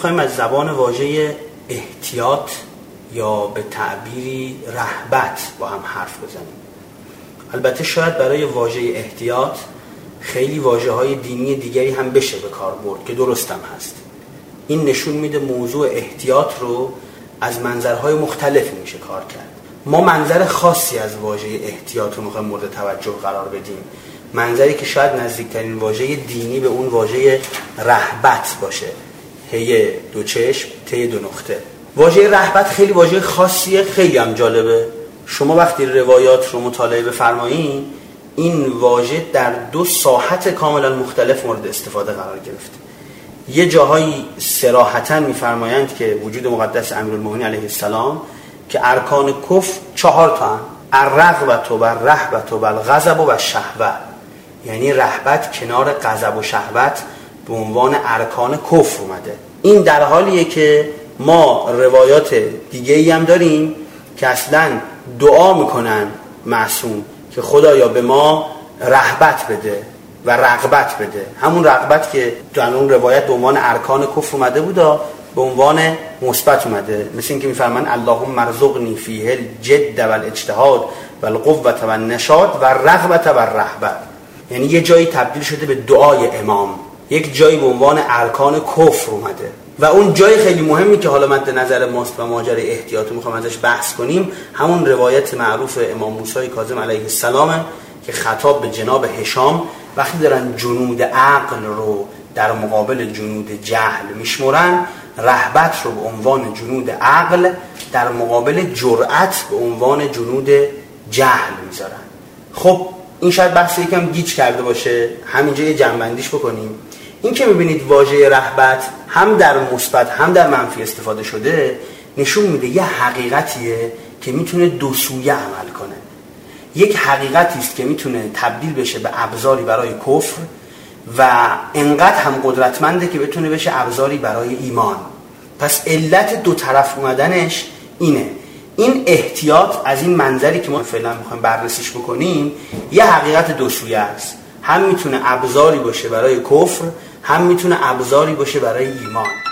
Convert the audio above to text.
میخوایم از زبان واژه احتیاط یا به تعبیری رهبت با هم حرف بزنیم. البته شاید برای واژه احتیاط خیلی واژه‌های دینی دیگری هم بشه به کار برد که درستم هست. این نشون میده موضوع احتیاط رو از منظرهای مختلفی میشه کار کرد. ما منظر خاصی از واژه احتیاط رو میخوایم مورد توجه قرار بدیم، منظری که شاید نزدیکترین واژه دینی به اون واژه رهبت باشه، هی دو چشم ته دو نقطه. واژه رهبت خیلی واژه خاصیه، خیلی هم جالبه. شما وقتی روایات رو مطالعه بفرمایید این واژه در دو ساحت کاملا مختلف مورد استفاده قرار گرفته. یه جاهایی صراحتاً میفرمایند که وجود مقدس امیرالمومنین علیه السلام که ارکان کفر 4 تا هستند: الرغبة و الرهبة و الغضب و الشهوة. یعنی رهبت کنار غضب و شهوت به عنوان ارکان کفر اومده. این در حالیه که ما روایات دیگه‌ای هم داریم که اصلاً دعا میکنن معصوم که خدایا به ما رهبت بده و رغبت بده. همون رغبت که در اون روایت به عنوان ارکان کفر اومده بود به عنوان مثبت اومده، مثل اینکه میفرمان اللهم ارزقنی فیه الجد و الاجتهاد و القوة و النشاط و الرغبة و الرهبة. یعنی یه جایی تبدیل شده به دعای امام، یک جایی به عنوان ارکان کفر اومده. و اون جای خیلی مهمی که حالا مد نظر ماست و ماجرای احتیاط رو میخوام ازش بحث کنیم، همون روایت معروف امام موسی کاظم علیه السلام که خطاب به جناب هشام وقتی دارن جنود عقل رو در مقابل جنود جهل میشمرن، رهبت رو به عنوان جنود عقل در مقابل جرأت به عنوان جنود جهل میذارن. خب این شاید بحث یکم گیج کرده باشه، همینجا یه جنبندیش بکنیم. این که میبینید واژه رهبت هم در مثبت هم در منفی استفاده شده، نشون میده یه حقیقتیه که میتونه دو سویه عمل کنه. یک حقیقتی است که میتونه تبدیل بشه به ابزاری برای کفر و انقدر هم قدرتمنده که بتونه بشه ابزاری برای ایمان. پس علت دو طرف اومدنش اینه. این احتیاط از این منظری که ما فعلا میخوایم بررسیش بکنیم یه حقیقت دو سویه است. هم میتونه ابزاری باشه برای کفر، هم میتونه ابزاری باشه برای ایمان.